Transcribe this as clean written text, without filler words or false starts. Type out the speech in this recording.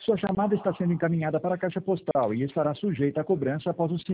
Sua chamada está sendo encaminhada para a caixa postal e estará sujeita a cobrança após o